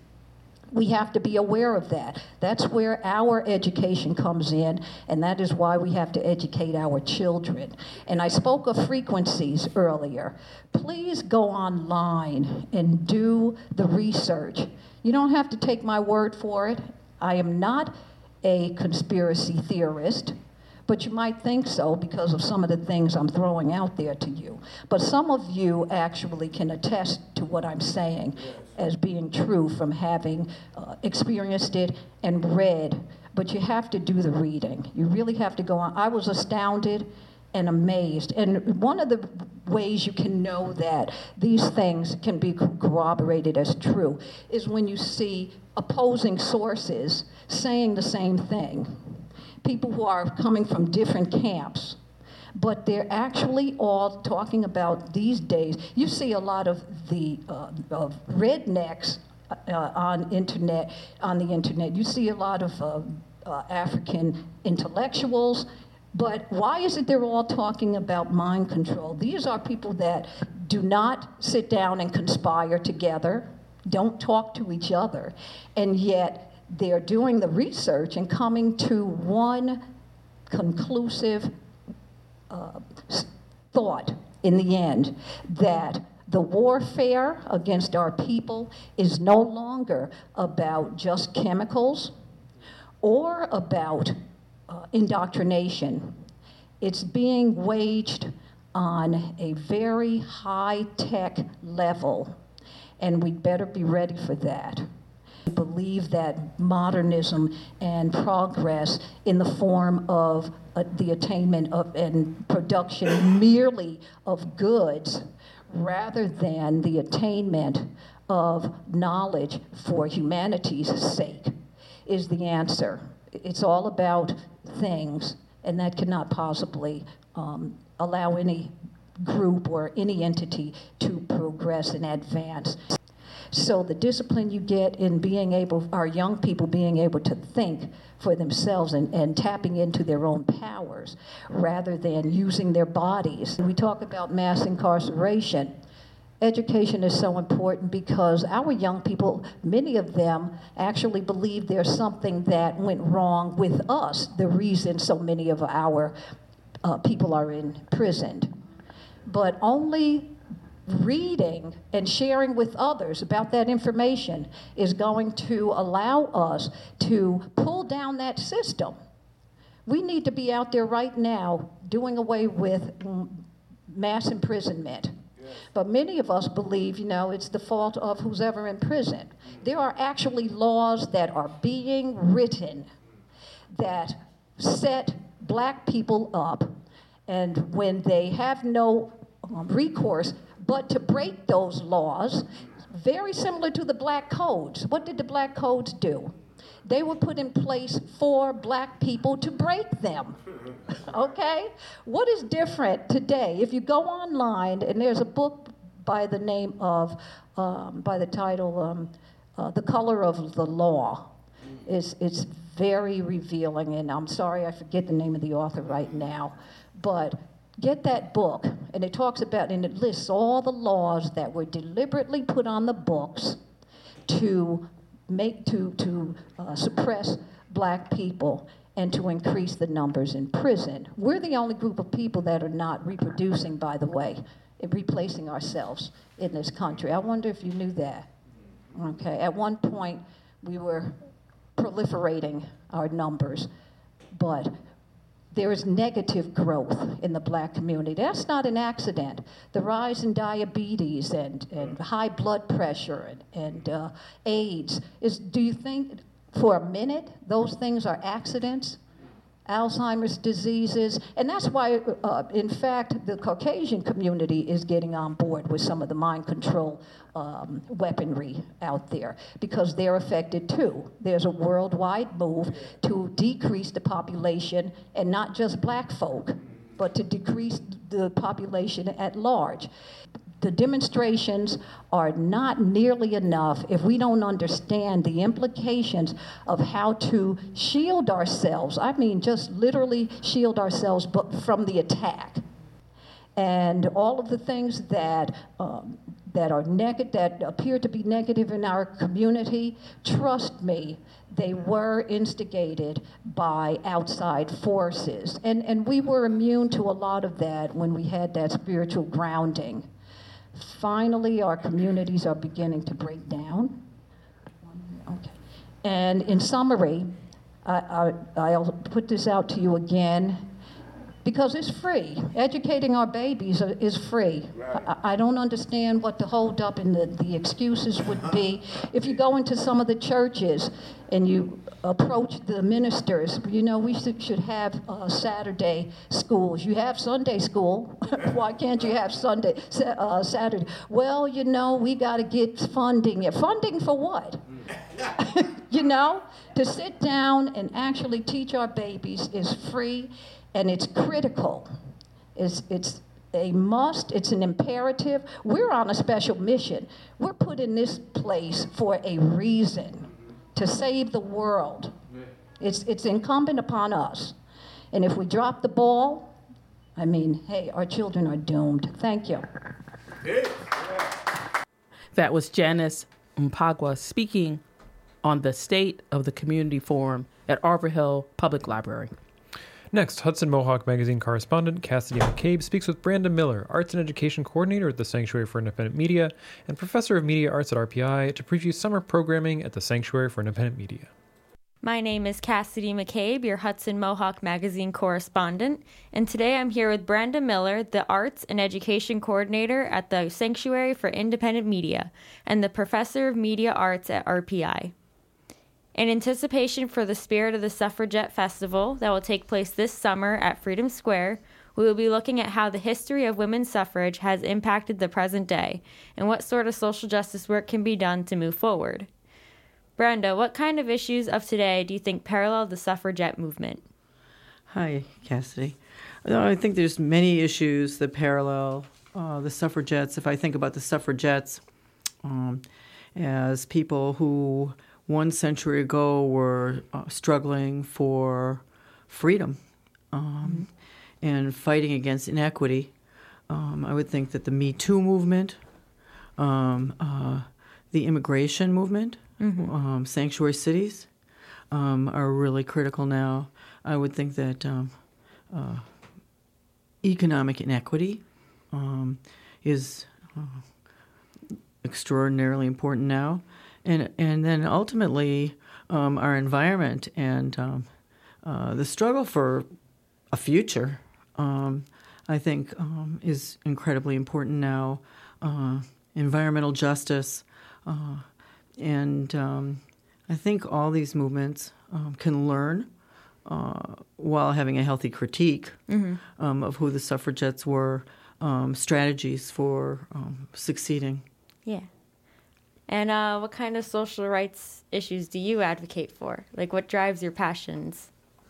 We have to be aware of that. That's where our education comes in, and that is why we have to educate our children. And I spoke of frequencies earlier. Please go online and do the research. You don't have to take my word for it. I am not a conspiracy theorist, but you might think so because of some of the things I'm throwing out there to you. But some of you actually can attest to what I'm saying as being true from having uh, experienced it and read. But you have to do the reading. You really have to go on. I was astounded and amazed. And one of the ways you can know that these things can be corroborated as true is when you see opposing sources saying the same thing. People who are coming from different camps, but they're actually all talking about these days. You see a lot of the uh, of rednecks uh, on internet, on the internet. You see a lot of uh, uh, African intellectuals, but why is it they're all talking about mind control? These are people that do not sit down and conspire together, don't talk to each other, and yet they're doing the research and coming to one conclusive uh, thought in the end, that the warfare against our people is no longer about just chemicals or about uh, indoctrination. It's being waged on a very high-tech level, and we'd better be ready for that. I believe that modernism and progress in the form of uh, the attainment of and production merely of goods rather than the attainment of knowledge for humanity's sake is the answer. It's all about things, and that cannot possibly um, allow any group or any entity to progress and advance. So the discipline you get in being able, our young people being able to think for themselves and, and tapping into their own powers rather than using their bodies. We talk about mass incarceration. Education is so important because our young people, many of them actually believe there's something that went wrong with us, the reason so many of our uh, people are imprisoned. But only reading and sharing with others about that information is going to allow us to pull down that system. We need to be out there right now doing away with mass imprisonment. But many of us believe, you know, it's the fault of who's ever in prison. There are actually laws that are being written that set black people up, and when they have no um, recourse but to break those laws, very similar to the black codes. What did the black codes do? They were put in place for black people to break them, okay? What is different today? If you go online, and there's a book by the name of, um, by the title, um, uh, The Color of the Law. It's, it's very revealing, and I'm sorry I forget the name of the author right now, but get that book, and it talks about, and it lists all the laws that were deliberately put on the books to make, to, to uh, suppress black people and to increase the numbers in prison. We're the only group of people that are not reproducing, by the way, and replacing ourselves in this country. I wonder if you knew that. Okay, at one point we were proliferating our numbers, but there is negative growth in the black community. That's not an accident. The rise in diabetes and, and high blood pressure and, and uh, AIDS, is, do you think for a minute those things are accidents? Alzheimer's diseases, and that's why, uh, in fact, the Caucasian community is getting on board with some of the mind control um, weaponry out there, because they're affected too. There's a worldwide move to decrease the population, and not just black folk, but to decrease the population at large. The demonstrations are not nearly enough if we don't understand the implications of how to shield ourselves. I mean, just literally shield ourselves but from the attack. And all of the things that um, that are negative, that appear to be negative in our community, trust me, they were instigated by outside forces. And, and we were immune to a lot of that when we had that spiritual grounding. Finally, our communities are beginning to break down. Okay. And in summary, I, I, I'll put this out to you again, because it's free. Educating our babies is free. Right. I, I don't understand what the holdup and the, the excuses would be. If you go into some of the churches and you approach the ministers, you know, we should, should have uh, Saturday schools. You have Sunday school. Why can't you have Sunday, uh, Saturday? Well, you know, we got to get funding. Funding for what? You know, to sit down and actually teach our babies is free. And it's critical. It's, it's a must. It's an imperative. We're on a special mission. We're put in this place for a reason, to save the world. It's, it's incumbent upon us. And if we drop the ball, I mean, hey, our children are doomed. Thank you. That was Janice Mpagwa speaking on the State of the Community Forum at Arbor Hill Public Library. Next, Hudson Mohawk Magazine correspondent Cassidy McCabe speaks with Brandon Miller, Arts and Education Coordinator at the Sanctuary for Independent Media and Professor of Media Arts at R P I, to preview summer programming at the Sanctuary for Independent Media. My name is Cassidy McCabe, your Hudson Mohawk Magazine correspondent, and today I'm here with Brandon Miller, the Arts and Education Coordinator at the Sanctuary for Independent Media and the Professor of Media Arts at R P I. In anticipation for the Spirit of the Suffragette Festival that will take place this summer at Freedom Square, we will be looking at how the history of women's suffrage has impacted the present day and what sort of social justice work can be done to move forward. Brenda, what kind of issues of today do you think parallel the suffragette movement? Hi, Cassidy. I think there's many issues that parallel uh, the suffragettes. If I think about the suffragettes um, as people who one century ago were uh, struggling for freedom um, mm-hmm. and fighting against inequity, um, I would think that the Me Too movement, um, uh, the immigration movement, mm-hmm. um, sanctuary cities um, are really critical now. I would think that um, uh, economic inequity um, is uh, extraordinarily important now. And and then ultimately, um, our environment and um, uh, the struggle for a future, um, I think, um, is incredibly important now. Uh, environmental justice, uh, and um, I think all these movements um, can learn uh, while having a healthy critique mm-hmm. um, of who the suffragettes were, um, strategies for um, succeeding. Yeah. And uh, what kind of social rights issues do you advocate for? Like, what drives your passions?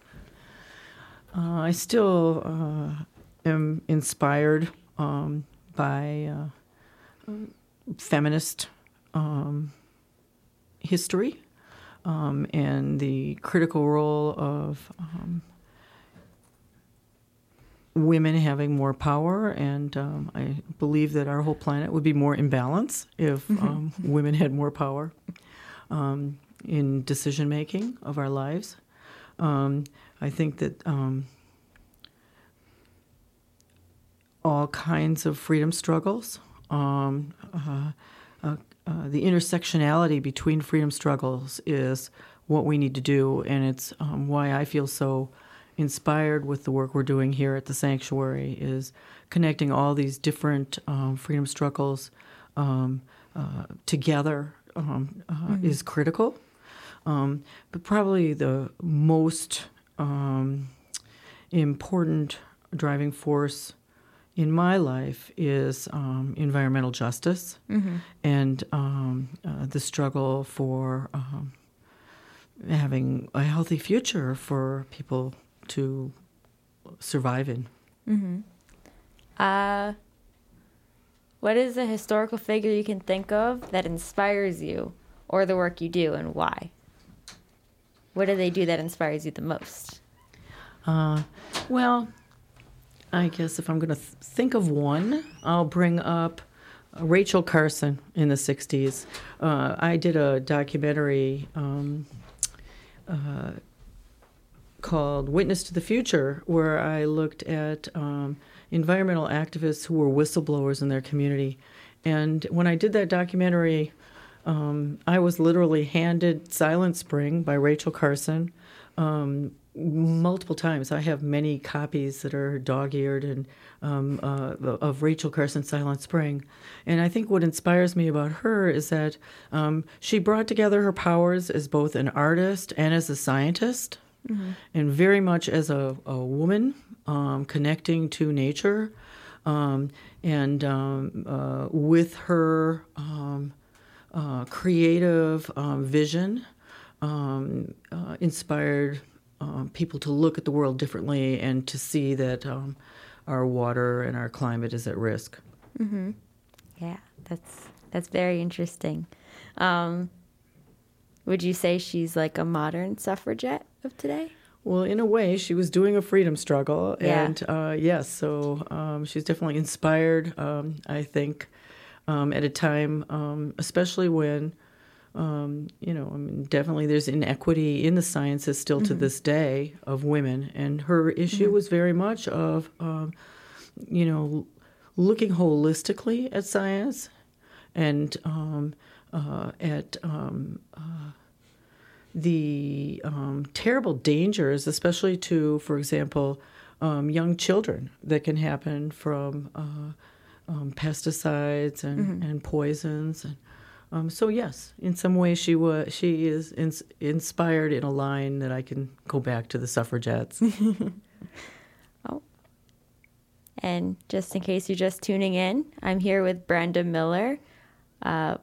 Uh, I still uh, am inspired um, by uh, feminist um, history um, and the critical role of um, women having more power, and um, I believe that our whole planet would be more in balance if um, women had more power um, in decision-making of our lives. Um, I think that um, all kinds of freedom struggles, um, uh, uh, uh, the intersectionality between freedom struggles is what we need to do, and it's um, why I feel so inspired with the work we're doing here at the sanctuary is connecting all these different um, freedom struggles um, uh, together um, uh, mm-hmm. is critical. Um, but probably the most um, important driving force in my life is um, environmental justice mm-hmm. and um, uh, the struggle for um, having a healthy future for people to survive in. Mm-hmm. Uh, what is a historical figure you can think of that inspires you or the work you do, and why? What do they do that inspires you the most? Uh, well, I guess if I'm going to th- think of one, I'll bring up Rachel Carson in the sixties. Uh, I did a documentary um, uh, called Witness to the Future, where I looked at um, environmental activists who were whistleblowers in their community. And when I did that documentary, um, I was literally handed Silent Spring by Rachel Carson um, multiple times. I have many copies that are dog-eared and um, uh, of Rachel Carson's Silent Spring. And I think what inspires me about her is that um, she brought together her powers as both an artist and as a scientist, mm-hmm. and very much as a, a woman um, connecting to nature. Um, and um, uh, with her um, uh, creative um, vision, um, uh, inspired Um, people to look at the world differently and to see that um, our water and our climate is at risk. Mm-hmm. Yeah, that's that's very interesting. Um, would you say she's like a modern suffragette of today? Well, in a way, she was doing a freedom struggle, yeah. and uh, yes, so um, she's definitely inspired. Um, I think um, at a time, um, especially when. Um, you know, I mean, definitely there's inequity in the sciences still mm-hmm. to this day of women. And her issue mm-hmm. was very much of, um, you know, looking holistically at science and um, uh, at um, uh, the um, terrible dangers, especially to, for example, um, young children that can happen from uh, um, pesticides and, mm-hmm. and poisons and Um, so yes, in some way she was. She is ins- inspired in a line that I can go back to the suffragettes. Oh, and just in case you're just tuning in, I'm here with Brenda Miller, uh,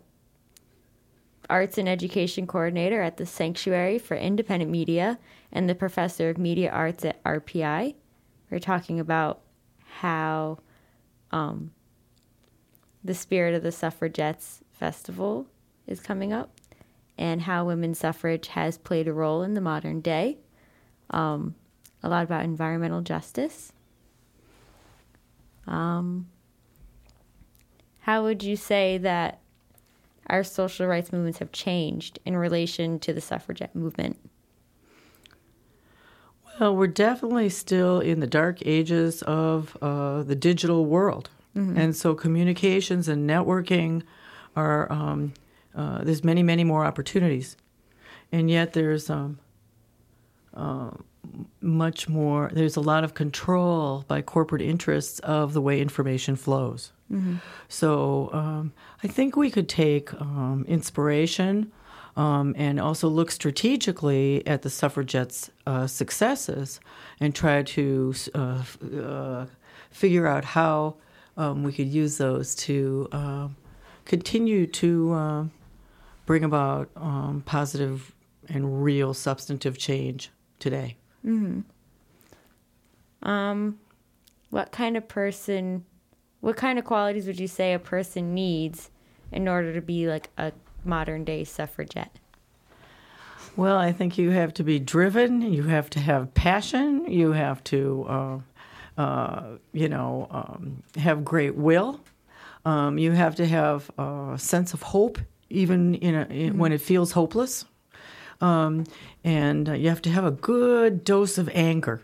Arts and Education Coordinator at the Sanctuary for Independent Media and the Professor of Media Arts at R P I. We're talking about how um, the Spirit of the Suffragettes Festival is coming up and how women's suffrage has played a role in the modern day. Um, a lot about environmental justice. Um, how would you say that our social rights movements have changed in relation to the suffragette movement? Well, we're definitely still in the dark ages of uh, the digital world. Mm-hmm. And so communications and networking are, um, uh, there's many, many more opportunities. And yet there's um, uh, much more, there's a lot of control by corporate interests of the way information flows. Mm-hmm. So um, I think we could take um, inspiration um, and also look strategically at the suffragettes' uh, successes and try to uh, uh, figure out how um, we could use those to uh, continue to uh, bring about um, positive and real substantive change today. Mm-hmm. Um, what kind of person, what kind of qualities would you say a person needs in order to be like a modern day suffragette? Well, I think you have to be driven, you have to have passion, you have to, uh, uh, you know, um, have great will. Um, you have to have a sense of hope, even in, a, in mm-hmm. when it feels hopeless. Um, and uh, you have to have a good dose of anger.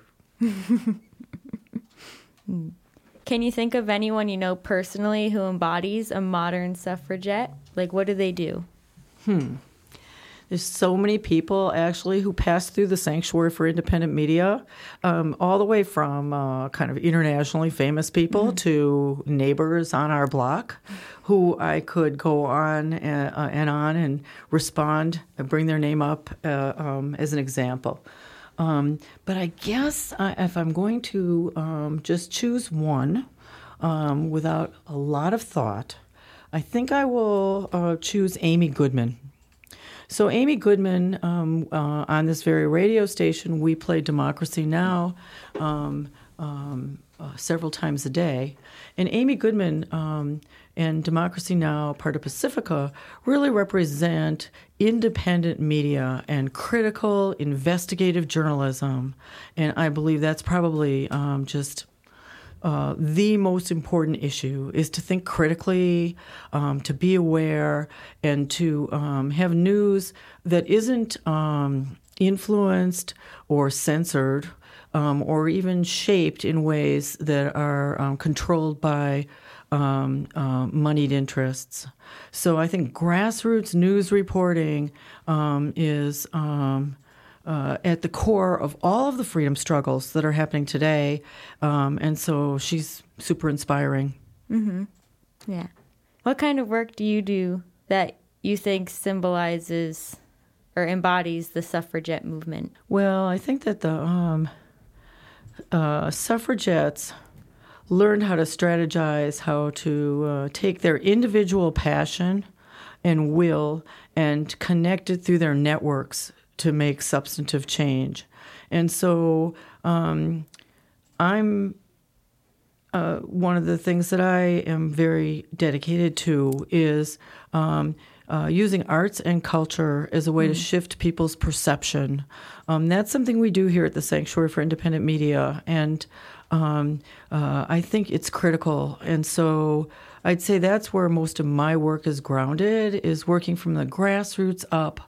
Can you think of anyone you know personally who embodies a modern suffragette? Like, what do they do? Hmm. There's so many people actually who pass through the Sanctuary for Independent Media, um, all the way from uh, kind of internationally famous people mm-hmm. to neighbors on our block, who I could go on and, uh, and on and respond and bring their name up uh, um, as an example. Um, but I guess I, if I'm going to um, just choose one um, without a lot of thought, I think I will uh, choose Amy Goodman. So Amy Goodman, um, uh, on this very radio station, we play Democracy Now! Um, um, uh, several times a day. And Amy Goodman um, and Democracy Now!, part of Pacifica, really represent independent media and critical investigative journalism. And I believe that's probably um, just Uh, the most important issue is to think critically, um, to be aware, and to um, have news that isn't um, influenced or censored um, or even shaped in ways that are um, controlled by um, uh, moneyed interests. So I think grassroots news reporting um, is Um, Uh, at the core of all of the freedom struggles that are happening today. Um, and so she's super inspiring. Mm-hmm. Yeah. What kind of work do you do that you think symbolizes or embodies the suffragette movement? Well, I think that the um, uh, suffragettes learned how to strategize, how to uh, take their individual passion and will and connect it through their networks to make substantive change. And so um, I'm uh, one of the things that I am very dedicated to is um, uh, using arts and culture as a way mm. to shift people's perception. Um, that's something we do here at the Sanctuary for Independent Media, and um, uh, I think it's critical. And so I'd say that's where most of my work is grounded, is working from the grassroots up,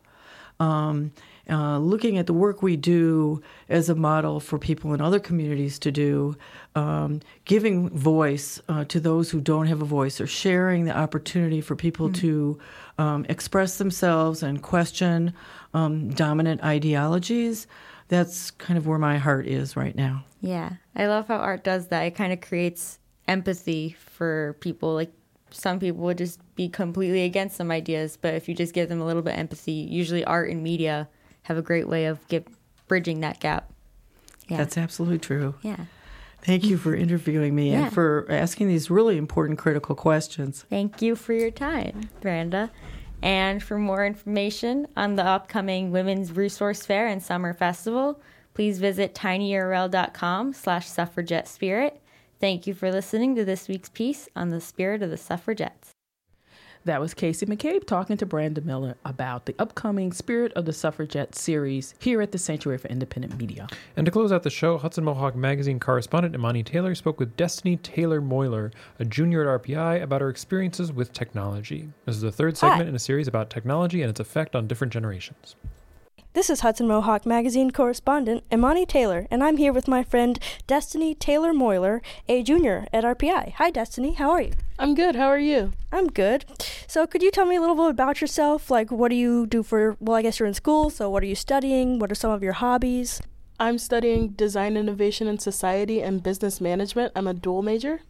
um, Uh, looking at the work we do as a model for people in other communities to do, um, giving voice uh, to those who don't have a voice, or sharing the opportunity for people mm. to um, express themselves and question um, dominant ideologies. That's kind of where my heart is right now. Yeah, I love how art does that. It kind of creates empathy for people. Like, some people would just be completely against some ideas, but if you just give them a little bit of empathy, usually art and media have a great way of get, bridging that gap. Yeah. That's absolutely true. Yeah. Thank you for interviewing me yeah. and for asking these really important, critical questions. Thank you for your time, Branda. And for more information on the upcoming Women's Resource Fair and Summer Festival, please visit tinyurl.com slash suffragette spirit. Thank you for listening to this week's piece on the spirit of the suffragettes. That was Casey McCabe talking to Branda Miller about the upcoming Spirit of the Suffragette series here at the Sanctuary for Independent Media. And to close out the show, Hudson Mohawk Magazine correspondent Imani Taylor spoke with Destiny Taylor Moyler, a junior at R P I, about her experiences with technology. This is the third segment Hi. in a series about technology and its effect on different generations. This is Hudson Mohawk Magazine correspondent Imani Taylor, and I'm here with my friend Destiny Taylor Moyler, a junior at R P I. Hi, Destiny. How are you? I'm good. How are you? I'm good. So could you tell me a little bit about yourself? Like, what do you do for, well, I guess you're in school, so what are you studying? What are some of your hobbies? I'm studying Design, Innovation, and Society and Business Management. I'm a dual major.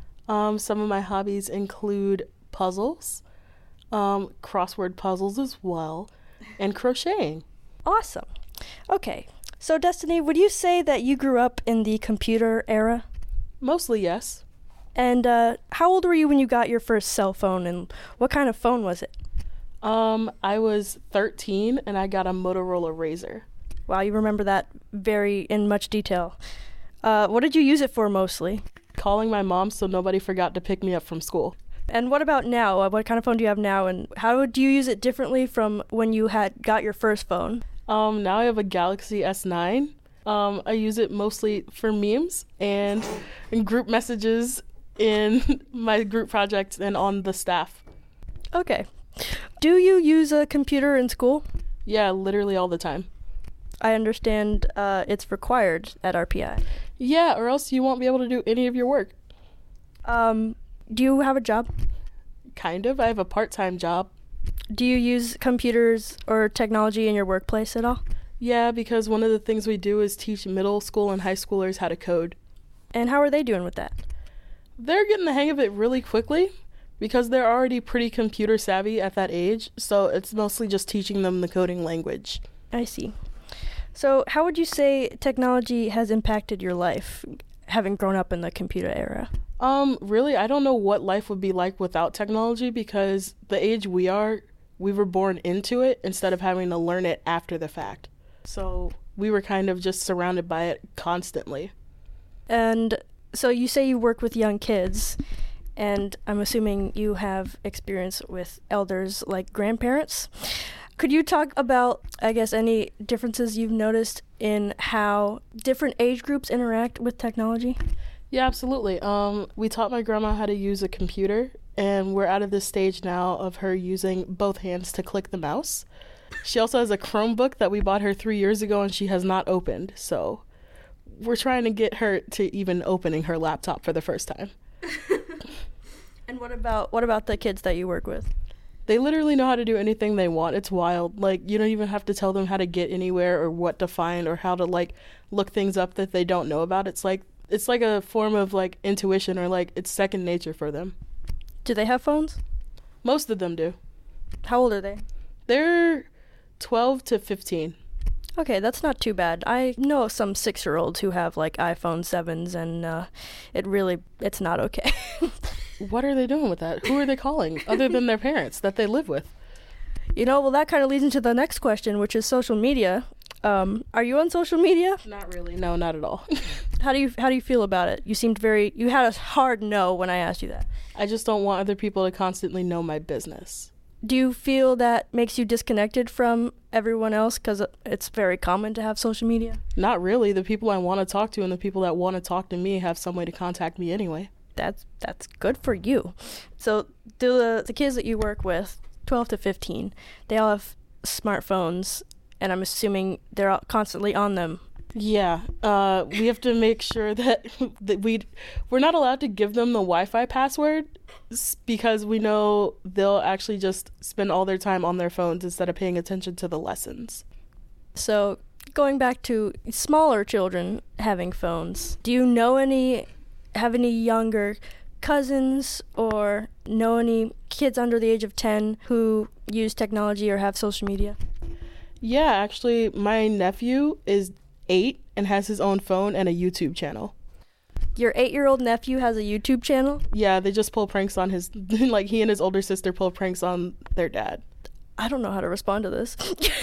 Um, some of my hobbies include puzzles, um, crossword puzzles as well, and crocheting. Awesome. Okay. So, Destiny, would you say that you grew up in the computer era? Mostly, yes. And uh, how old were you when you got your first cell phone, and what kind of phone was it? Um, I was thirteen, and I got a Motorola Razr. Wow, you remember that very in much detail. Uh, what did you use it for mostly? Calling my mom so nobody forgot to pick me up from school. And what about now? Uh, what kind of phone do you have now, and how do you use it differently from when you had got your first phone? Um, now I have a Galaxy S nine. Um, I use it mostly for memes and group messages in my group projects and on the staff. Okay. Do you use a computer in school? Yeah, literally all the time. I understand uh, it's required at R P I. Yeah, or else you won't be able to do any of your work. Um, do you have a job? Kind of. I have a part-time job. Do you use computers or technology in your workplace at all? Yeah, because one of the things we do is teach middle school and high schoolers how to code. And how are they doing with that? They're getting the hang of it really quickly because they're already pretty computer savvy at that age, so it's mostly just teaching them the coding language. I see. So how would you say technology has impacted your life, having grown up in the computer era? Um, really, I don't know what life would be like without technology because the age we are, we were born into it instead of having to learn it after the fact. So we were kind of just surrounded by it constantly. And so you say you work with young kids, and I'm assuming you have experience with elders like grandparents. Could you talk about, I guess, any differences you've noticed in how different age groups interact with technology? Yeah, absolutely. Um, we taught my grandma how to use a computer, and we're out of this stage now of her using both hands to click the mouse. She also has a Chromebook that we bought her three years ago, and she has not opened. So we're trying to get her to even opening her laptop for the first time. And what about what about the kids that you work with? They literally know how to do anything they want. It's wild. Like, you don't even have to tell them how to get anywhere or what to find or how to, like, look things up that they don't know about. It's like it's like a form of, like, intuition or, like, it's second nature for them. Do they have phones? Most of them do. How old are they? They're twelve to fifteen. Okay, that's not too bad. I know some six-year-olds who have, like, iPhone sevens, and uh, it really, it's not okay. What are they doing with that? Who are they calling other than their parents that they live with? You know, well, that kind of leads into the next question, which is social media. Um, are you on social media? Not really. No, not at all. How do you how do you feel about it? You seemed very, you had a hard no when I asked you that. I just don't want other people to constantly know my business. Do you feel that makes you disconnected from everyone else because it's very common to have social media? Not really. The people I want to talk to and the people that want to talk to me have some way to contact me anyway. That's that's good for you. So do the, the kids that you work with, twelve to fifteen, they all have smartphones, and I'm assuming they're all constantly on them. Yeah, uh, we have to make sure that, that we we're not allowed to give them the Wi-Fi password because we know they'll actually just spend all their time on their phones instead of paying attention to the lessons. So going back to smaller children having phones, do you know any, have any younger cousins or know any kids under the age of ten who use technology or have social media? Yeah, actually, my nephew is eight and has his own phone and a YouTube channel. Your eight-year-old nephew has a YouTube channel? Yeah, they just pull pranks on his, like he and his older sister pull pranks on their dad. I don't know how to respond to this.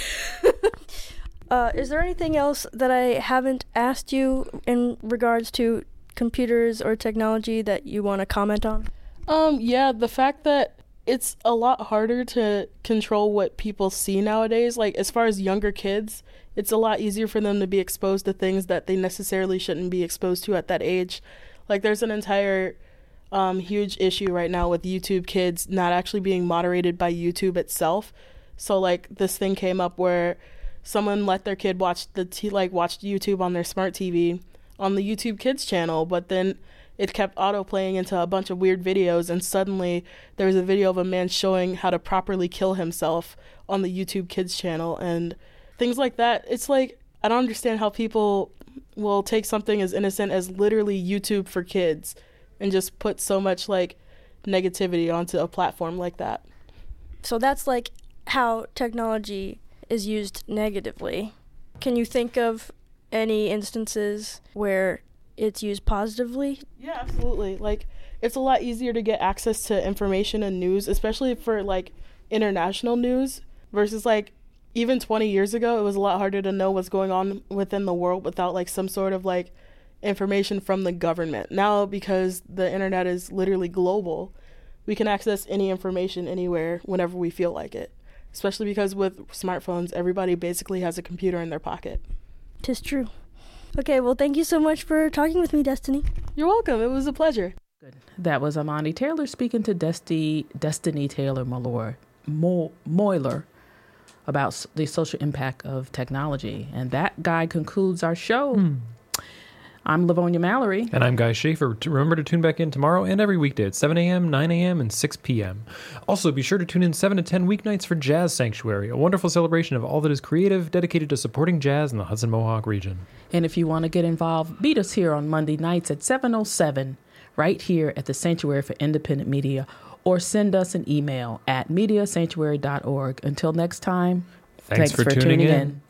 uh, is there anything else that I haven't asked you in regards to computers or technology that you want to comment on? Um, yeah, the fact that it's a lot harder to control what people see nowadays. Like, as far as younger kids, it's a lot easier for them to be exposed to things that they necessarily shouldn't be exposed to at that age. Like, there's an entire um, huge issue right now with YouTube Kids not actually being moderated by YouTube itself. So, like, this thing came up where someone let their kid watch the t- like watch YouTube on their smart T V on the YouTube Kids channel, but then it kept auto-playing into a bunch of weird videos, and suddenly there was a video of a man showing how to properly kill himself on the YouTube Kids channel, and things like that. It's like, I don't understand how people will take something as innocent as literally YouTube for kids and just put so much, like, negativity onto a platform like that. So that's, like, how technology is used negatively. Can you think of any instances where it's used positively? Yeah, absolutely. Like, it's a lot easier to get access to information and news, especially for, like, international news, versus, like, even twenty years ago, it was a lot harder to know what's going on within the world without, like, some sort of, like, information from the government. Now, because the internet is literally global, we can access any information anywhere whenever we feel like it, especially because with smartphones, everybody basically has a computer in their pocket. 'Tis true. Okay, well, thank you so much for talking with me, Destiny. You're welcome. It was a pleasure. Good. That was Amani Taylor speaking to Desti, Destiny Taylor Moyler, Mo, Moyler about the social impact of technology. And that guy concludes our show. Mm. I'm Livonia Mallory. And I'm Guy Schaefer. Remember to tune back in tomorrow and every weekday at seven a.m., nine a.m., and six p.m. Also, be sure to tune in seven to ten weeknights for Jazz Sanctuary, a wonderful celebration of all that is creative, dedicated to supporting jazz in the Hudson Mohawk region. And if you want to get involved, meet us here on Monday nights at seven oh seven, right here at the Sanctuary for Independent Media, or send us an email at media sanctuary dot org. Until next time, thanks, thanks for, for tuning, tuning in. in.